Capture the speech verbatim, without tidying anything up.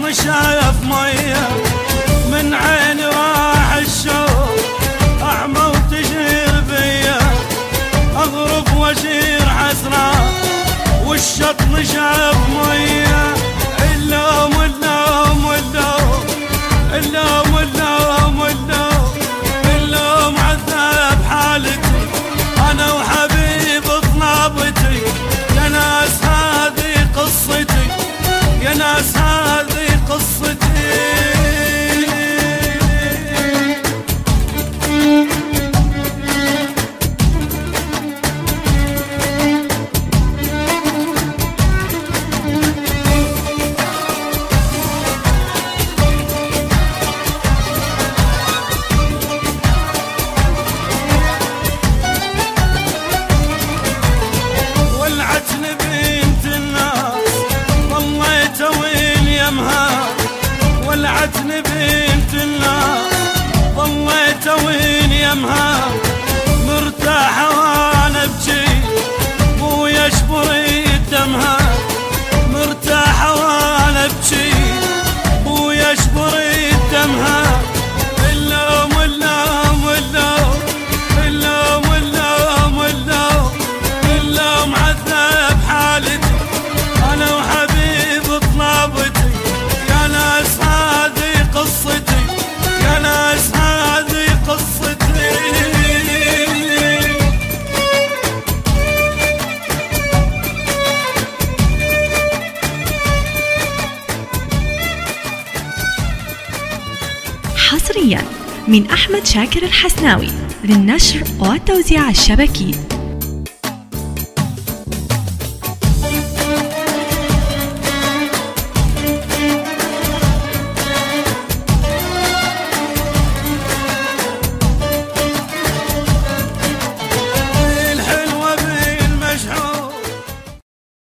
الشط شاف ميه من عيني راح الشوق أعمى وتشير بيا أغرب وأشير حسرة والشط شاف ميه اللوم اللوم اللوم اللوم اللوم اللوم اللوم عذاب حالتي أنا وحبيب طنابتي يا ناس هذه قصتي يا ناس هذه قصتي. ولعتني بنت الناس ضليت وين يمها ولعتني بنت الناس ضليت وين يمها مرتاحة وانا ابكي مو يشبري دمها مرتاحة وانا ابكي مو يشبري دمها اللوم اللوم اللوم اللوم اللوم اللوم اللوم عذاب حالتي أنا وحبيب طنابتي يا ناس هذه قصتي يا ناس هذه قصتي. حصريا من أحمد شاكر الحسناوي للنشر والتوزيع الشبكي.